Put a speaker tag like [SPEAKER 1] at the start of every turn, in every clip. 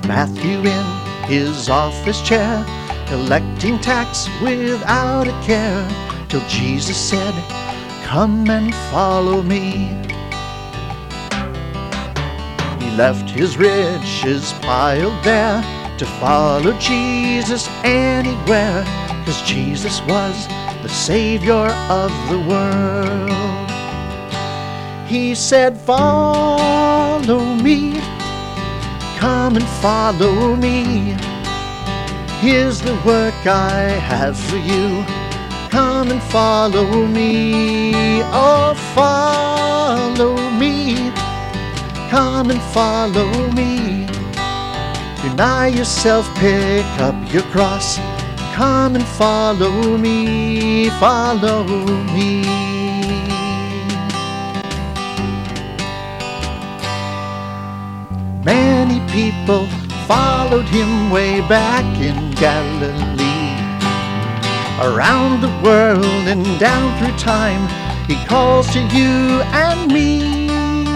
[SPEAKER 1] Matthew in his office chair, collecting tax without a care, till Jesus said, "Come and follow me." He left his riches piled there to follow Jesus anywhere, 'cause Jesus was the Savior of the world. He said, "Follow me, come and follow me. Here's the work I have for you. Come and follow me. Oh, follow me. Come and follow me. Deny yourself, pick up your cross. Come and follow me, follow me." Many people followed him way back in Galilee. Around the world and down through time, he calls to you and me.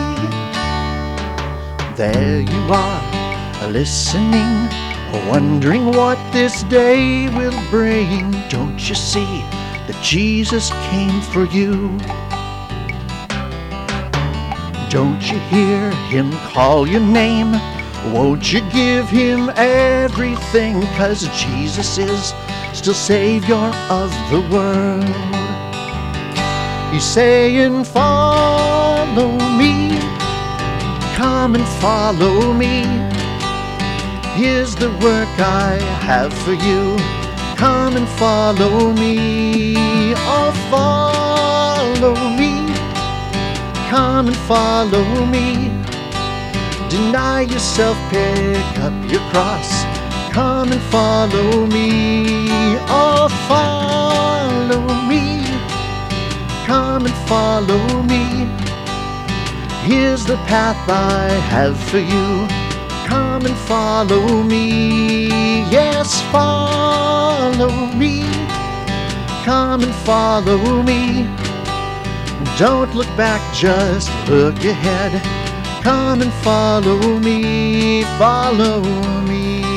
[SPEAKER 1] There you are, listening, wondering what this day will bring. Don't you see that Jesus came for you? Don't you hear him call your name? Won't you give him everything? 'Cause Jesus is still Savior of the world. He's saying, "Follow me, come and follow me. Here's the work I have for you. Come and follow me. Oh, follow me. Come and follow me. Deny yourself, pick up your cross. Come and follow me. Oh, follow me. Come and follow me. Here's the path I have for you. Come and follow me. Yes, follow me. Come and follow me. Don't look back, just look ahead. Come and follow me, follow me.